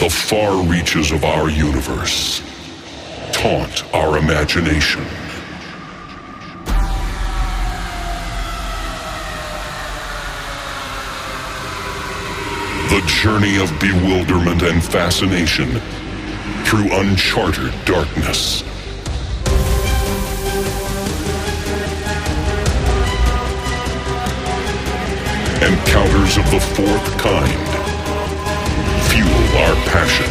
The far reaches of our universe taunt our imagination. The journey of bewilderment and fascination through uncharted darkness. Encounters of the fourth kind fuel our passion.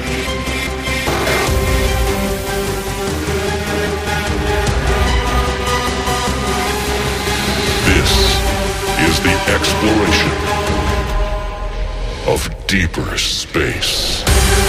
This is the exploration of deeper space.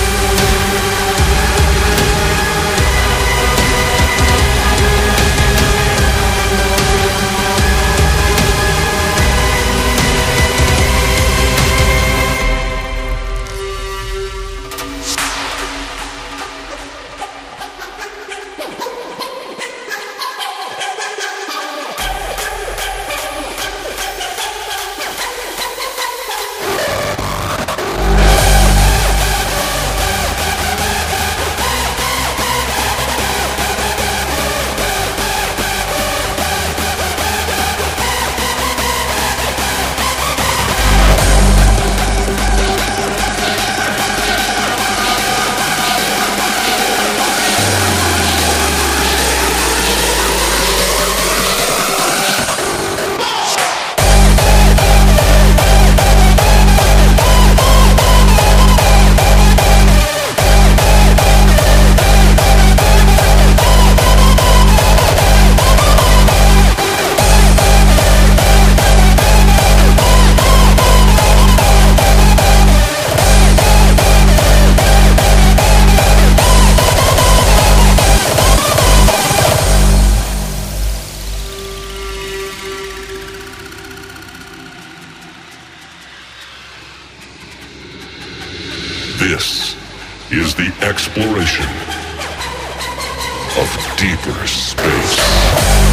This is the exploration of deeper space.